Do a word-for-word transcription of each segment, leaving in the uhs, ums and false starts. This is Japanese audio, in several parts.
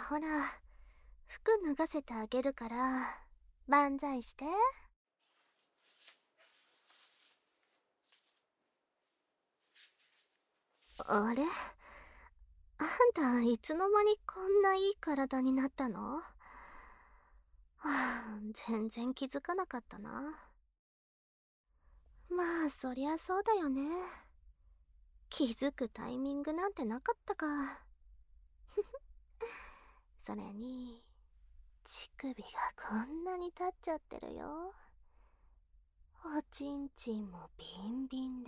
ほら、服脱がせてあげるから、万歳して。あれ、あんたいつの間にこんないい体になったの？はあ、全然気づかなかったな。まあそりゃそうだよね。気づくタイミングなんてなかったか。それに乳首がこんなに立っちゃってるよ。おちんちんもビンビンで、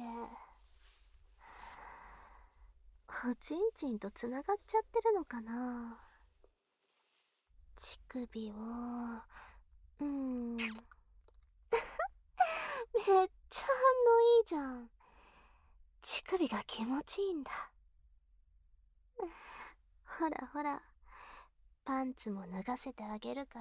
おちんちんとつながっちゃってるのかな。乳首を、うーんめっちゃ反応いいじゃん。乳首が気持ちいいんだ。ほらほら、パンツも脱がせてあげるから。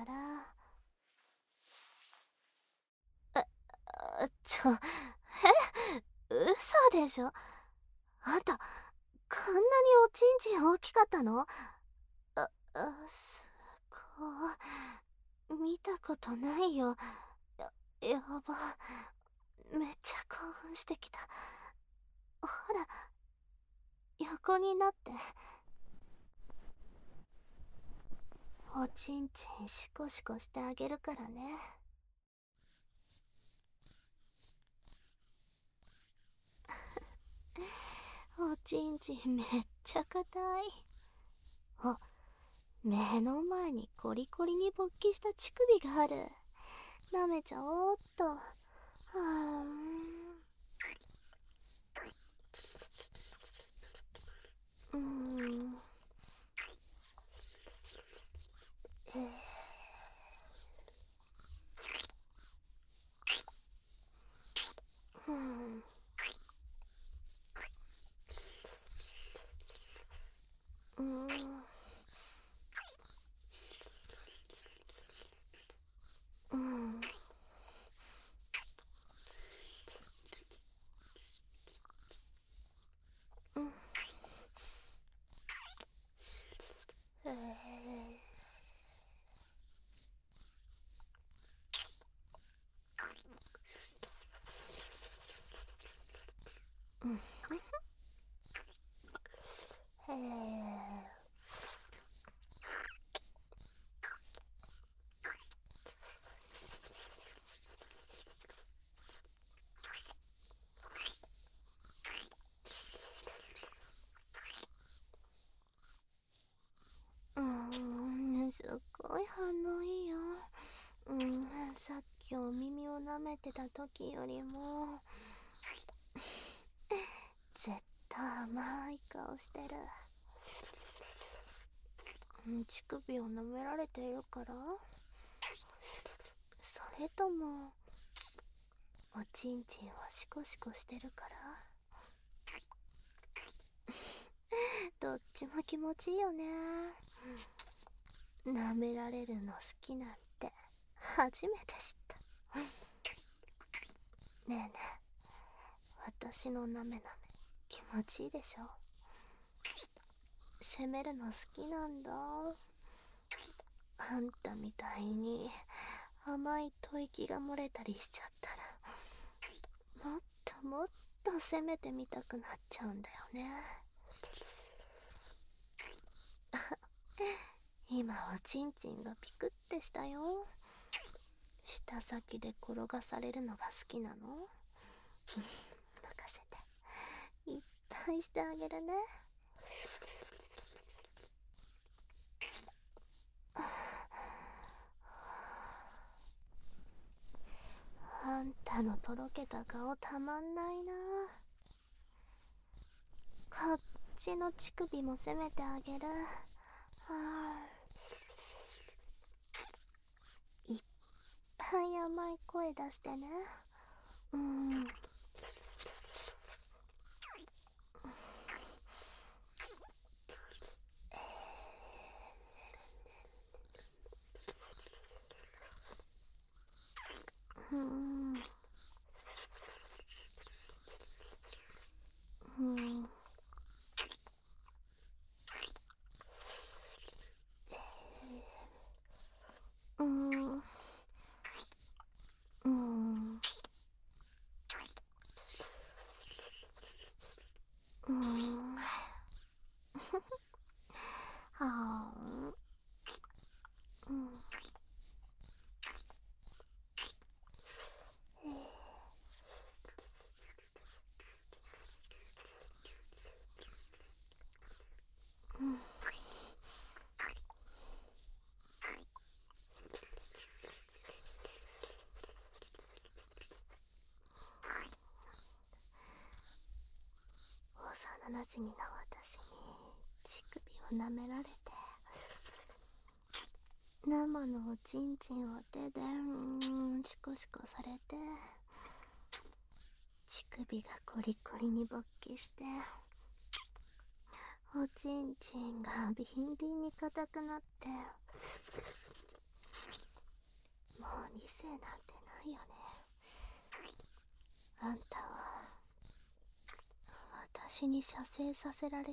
あ、ちょ、え、嘘でしょ。あんたこんなにおちんちん大きかったの？あ、あ、すごい。見たことないよ。や、やば。めっちゃ興奮してきた。ほら、横になって。おちんちんシコシコしてあげるからね。おちんちんめっちゃ硬い。あ、目の前にコリコリに勃起した乳首がある。舐めちゃおうっと。はーん。うーん。えー、うん。うーん。うん。うん。えーうん。へえ。うーん、すっごい反応いいよ。うん、さっきお耳を舐めてた時よりも絶対甘い顔してる。うん、乳首を舐められているから？それともおちんちんをシコシコしてるから？どっちも気持ちいいよね。舐められるの好きなんて初めて知った。ねえねえ、私のなめなめ気持ちいいでしょ？責めるの好きなんだ。あんたみたいに甘い吐息が漏れたりしちゃったら、もっともっと責めてみたくなっちゃうんだよね。今おちんちんがピクってしたよ。舌先で転がされるのが好きなの？任せて、いっぱいしてあげるね。あんたのとろけた顔たまんないな。こっちの乳首も攻めてあげる。はあ、いっぱい甘い声出してね。うん。うん。うん。 幼馴染の私に乳首を舐められて、生のおちんちんを手でうーんシコシコされて、乳首がコリコリに勃起して、おちんちんがビンビンに硬くなって、もう理性なんてないよね。あんたは私に射精させられたい。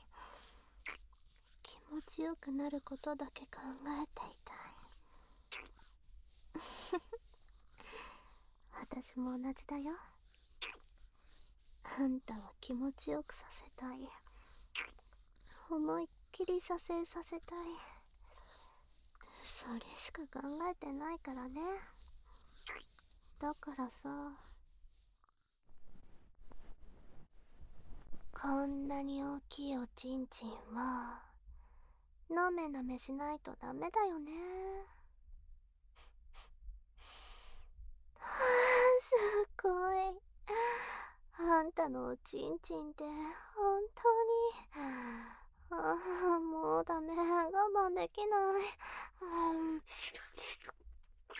気持ちよくなることだけ考えていたい。私も同じだよ。あんたは気持ちよくさせたい。思いっきり射精させたい。それしか考えてないからね。だからさ、こんなに大きいおちんちんはなめなめしないとダメだよね。はあ、すごい。あんたのおちんちんって本当に、ああ、もうダメ、我慢できない。うんうん、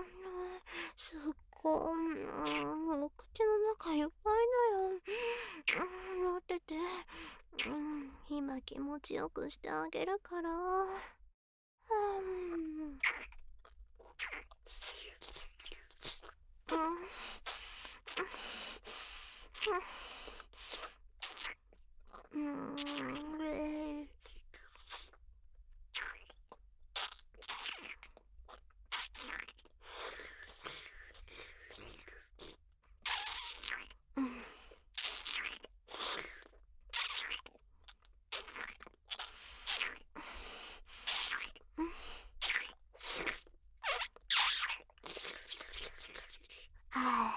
すっごい、うん、お口の中いっぱいだよ。うん、待ってて、うん、今気持ちよくしてあげるから。うんうん、うん、えーうんあ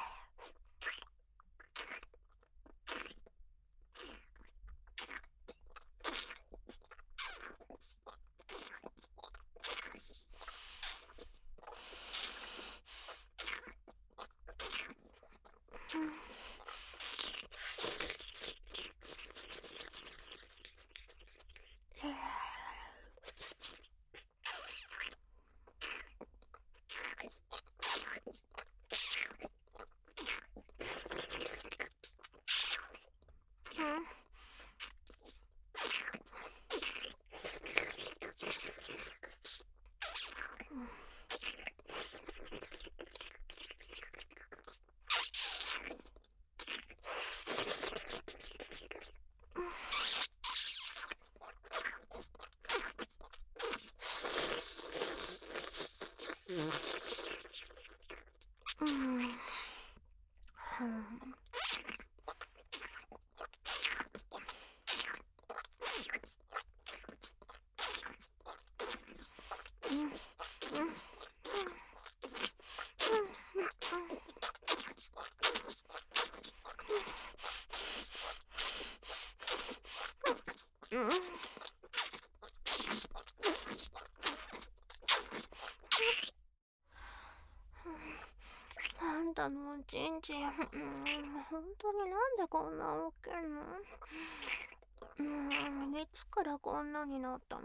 うんうんうんあんたのおちんちん、うん、本当になんでこんな大きいの？うん、いつからこんなになったの？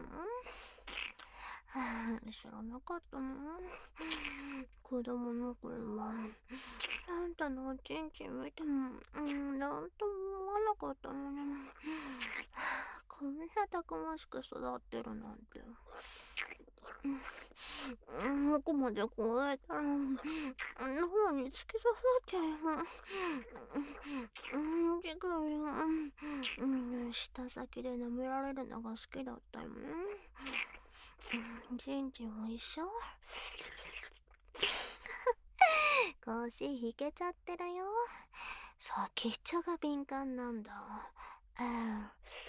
はあ、知らなかったの？子供の頃はあんたのおちんちん見ても、うん、なんとも思わなかったのに、こんなたくましく育ってるなんて。うん、どこまでこうやったら、喉に突き刺さって、うん、乳首を、うん、舌先で舐められるのが好きだったよ。うん、ちんちんも一緒。腰引けちゃってるよ。先っちょが敏感なんだ。うん。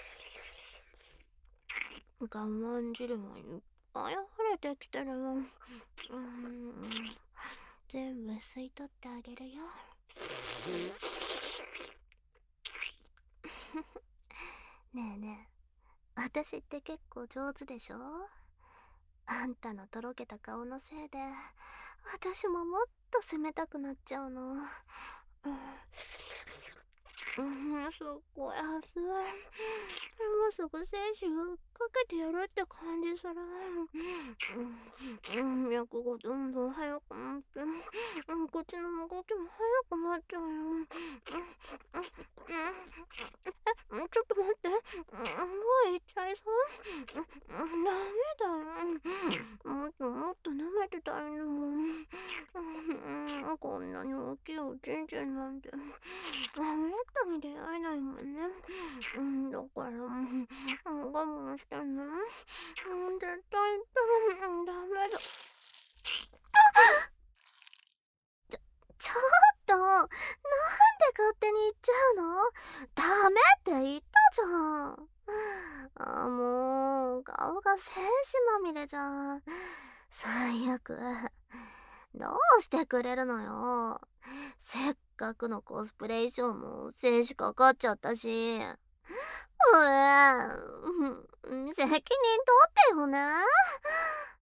我慢汁もいっぱい溢れてきてるよ。うん。全部吸い取ってあげるよ。ねえねえ、私って結構上手でしょ？あんたのとろけた顔のせいで、私ももっと攻めたくなっちゃうの。うん、 うん、すっごい暑い。もうすぐ精子かけてやるって感じする。うん、うん、脈がどんどん速くなって、うん、口の動きも速くなっちゃうよ。うん、うん、うん、ちょっと待って。うん、もう行っちゃいそう。うん、ダメだよ。もっともっと舐めてたいのもん。うん、こんなに大きいおちんちんなんて。めったに出会えないもんね。うん、だから、うん、我慢してね。うん、絶対言ったら、うん、ダメだ。ちょっと、なんで勝手に言っちゃうの？ダメって言ったじゃん。あ、もう、顔が精子まみれじゃん。最悪。どうしてくれるのよ。せっかくのコスプレ衣装も精子かかっちゃったし。うえ、責任取ってよね。